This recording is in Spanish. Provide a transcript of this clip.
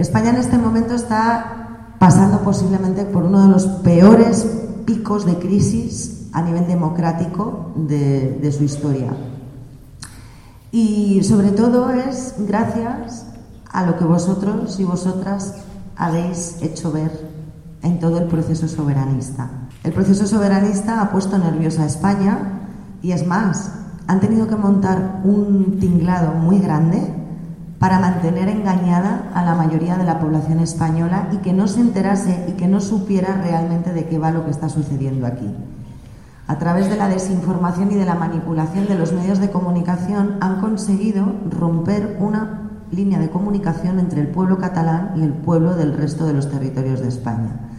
España en este momento está pasando posiblemente por uno de los peores picos de crisis a nivel democrático de su historia. Y sobre todo es gracias a lo que vosotros y vosotras habéis hecho ver en todo el proceso soberanista. El proceso soberanista ha puesto nerviosa a España y es más, han tenido que montar un tinglado muy grande para mantener engañada a la mayoría de la población española y que no se enterase y que no supiera realmente de qué va lo que está sucediendo aquí. A través de la desinformación y de la manipulación de los medios de comunicación han conseguido romper una línea de comunicación entre el pueblo catalán y el pueblo del resto de los territorios de España.